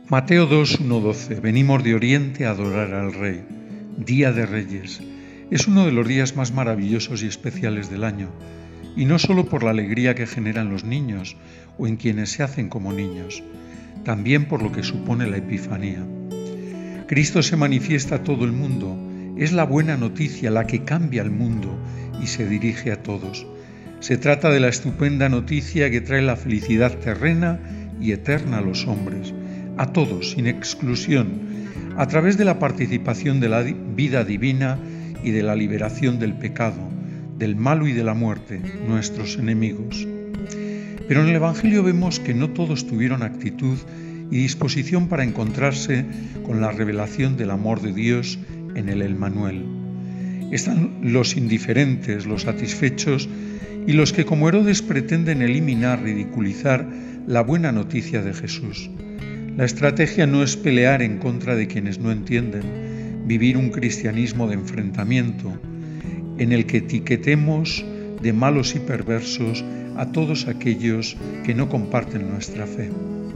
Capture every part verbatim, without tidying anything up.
Mateo dos, uno, doce. Venimos de Oriente a adorar al Rey. Día de Reyes. Es uno de los días más maravillosos y especiales del año, y no solo por la alegría que generan los niños o en quienes se hacen como niños, también por lo que supone la Epifanía. Cristo se manifiesta a todo el mundo, es la buena noticia la que cambia el mundo y se dirige a todos. Se trata de la estupenda noticia que trae la felicidad terrena y eterna a los hombres, a todos, sin exclusión, a través de la participación de la vida divina y de la liberación del pecado, del malo y de la muerte, nuestros enemigos. Pero en el Evangelio vemos que no todos tuvieron actitud y disposición para encontrarse con la revelación del amor de Dios en el Emmanuel. Están los indiferentes, los satisfechos y los que como Herodes pretenden eliminar, ridiculizar la buena noticia de Jesús. La estrategia no es pelear en contra de quienes no entienden, vivir un cristianismo de enfrentamiento, en el que etiquetemos de malos y perversos a todos aquellos que no comparten nuestra fe.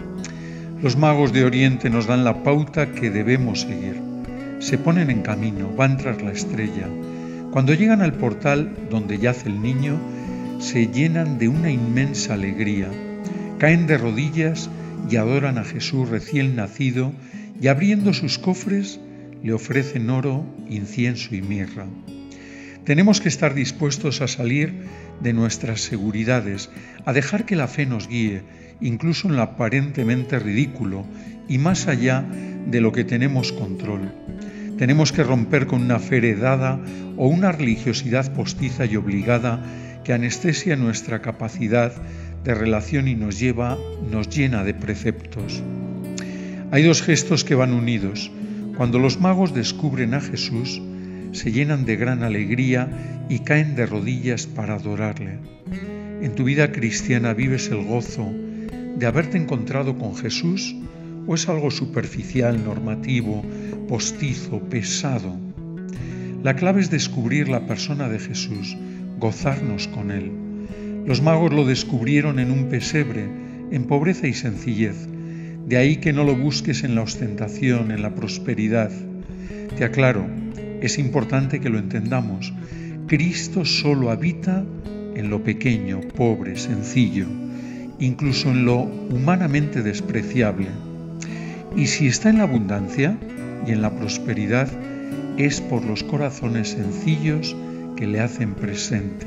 Los magos de Oriente nos dan la pauta que debemos seguir. Se ponen en camino, van tras la estrella. Cuando llegan al portal donde yace el niño, se llenan de una inmensa alegría, caen de rodillas y adoran a Jesús recién nacido y abriendo sus cofres le ofrecen oro, incienso y mirra. Tenemos que estar dispuestos a salir de nuestras seguridades, a dejar que la fe nos guíe, incluso en lo aparentemente ridículo y más allá de lo que tenemos control. Tenemos que romper con una fe heredada o una religiosidad postiza y obligada que anestesia nuestra capacidad de relación y nos lleva, nos llena de preceptos. Hay dos gestos que van unidos. Cuando los magos descubren a Jesús, se llenan de gran alegría y caen de rodillas para adorarle. ¿En tu vida cristiana vives el gozo de haberte encontrado con Jesús o es algo superficial, normativo, postizo, pesado? La clave es descubrir la persona de Jesús, gozarnos con Él. Los magos lo descubrieron en un pesebre, en pobreza y sencillez. De ahí que no lo busques en la ostentación, en la prosperidad. Te aclaro, es importante que lo entendamos. Cristo solo habita en lo pequeño, pobre, sencillo, incluso en lo humanamente despreciable. Y si está en la abundancia y en la prosperidad, es por los corazones sencillos que le hacen presente.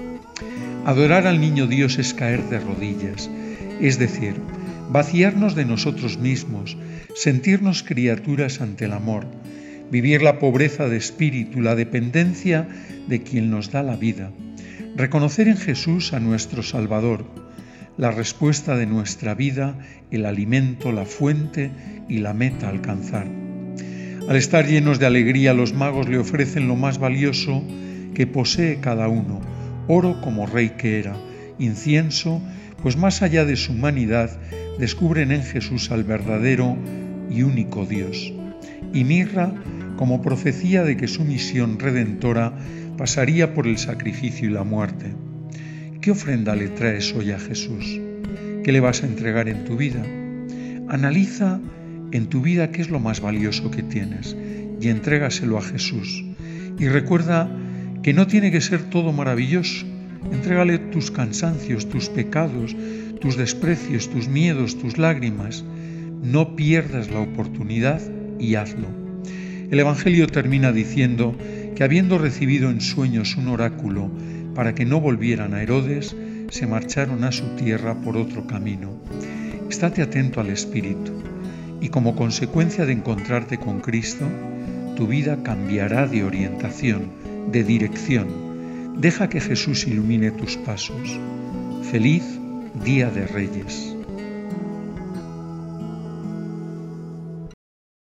Adorar al niño Dios es caer de rodillas, es decir, vaciarnos de nosotros mismos, sentirnos criaturas ante el amor, vivir la pobreza de espíritu, la dependencia de quien nos da la vida, reconocer en Jesús a nuestro Salvador, la respuesta de nuestra vida, el alimento, la fuente y la meta a alcanzar. Al estar llenos de alegría, los magos le ofrecen lo más valioso que posee cada uno, oro como rey que era, incienso, pues más allá de su humanidad, descubren en Jesús al verdadero y único Dios, y mirra como profecía de que su misión redentora pasaría por el sacrificio y la muerte. ¿Qué ofrenda le traes hoy a Jesús? ¿Qué le vas a entregar en tu vida? Analiza en tu vida qué es lo más valioso que tienes y entrégaselo a Jesús. Y recuerda que no tiene que ser todo maravilloso. Entrégale tus cansancios, tus pecados, tus desprecios, tus miedos, tus lágrimas. No pierdas la oportunidad y hazlo. El Evangelio termina diciendo que habiendo recibido en sueños un oráculo para que no volvieran a Herodes, se marcharon a su tierra por otro camino. Estate atento al Espíritu y como consecuencia de encontrarte con Cristo, tu vida cambiará de orientación, de dirección. Deja que Jesús ilumine tus pasos. Feliz Día de Reyes.